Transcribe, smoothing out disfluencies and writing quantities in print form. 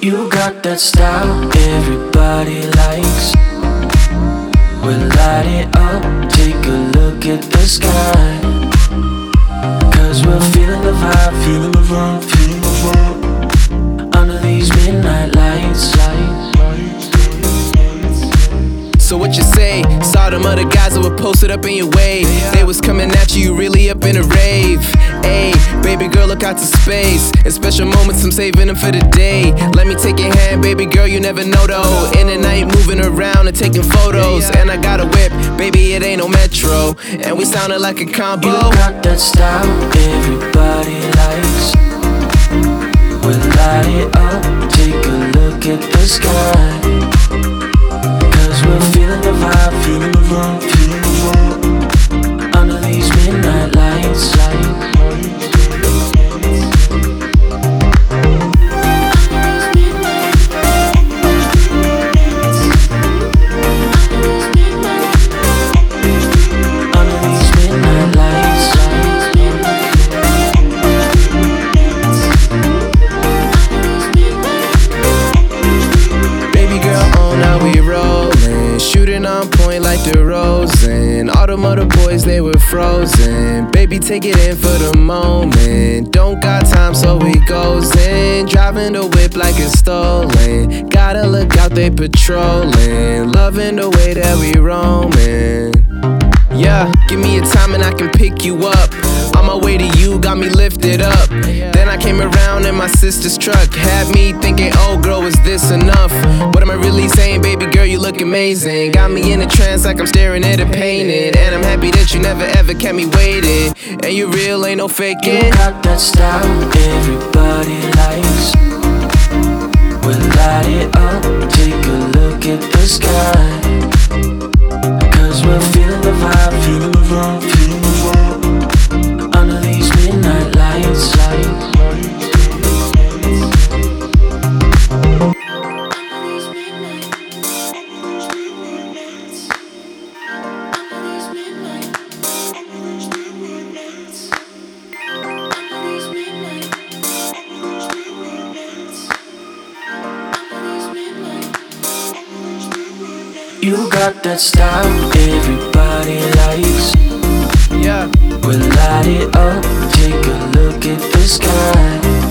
You got that style everybody likes. We'll light it up, take a look at the sky. Cause we're feeling the vibe, feeling the vibe, feeling the vibe. Under these midnight lights. So what you say? Saw them other guys that were posted up in your way. They was coming at you, really up in a rave. Ayy, baby girl, look out to space. In special moments, I'm saving them for the day. Let me take your hand, baby girl, you never know though. In the night, moving around and taking photos. And I got a whip, baby, it ain't no metro. And we sounded like a combo. You got that style everybody likes. We'll light it up, take a look at the sky. We're feeling the vibe, feeling the vibe, feeling the vibe. Under these midnight lights. Under these midnight lights. Baby girl, oh now we roll. Shooting on point like DeRozan. All them other boys, they were frozen. Baby, take it in for the moment. Don't got time, so we goes in. Driving the whip like it's stolen. Gotta look out, they patrolling. Loving the way that we roaming. Yeah, give me a time and I can pick you up. On my way to you, got me lifted up. Then I came around in my sister's truck. Had me thinking, oh girl, is this enough? What am I really saying, baby girl, you look amazing. Got me in a trance like I'm staring at a painting. And I'm happy that you never ever kept me waiting. And you real, ain't no faking. You got that style everybody likes. We'll light it up, take a look at the sky. Cause we're feeling the vibe, feeling the vibe, feeling the vibe. Under these midnight lights. You got that style everybody likes. Yeah. We'll light it up, take a look at the sky.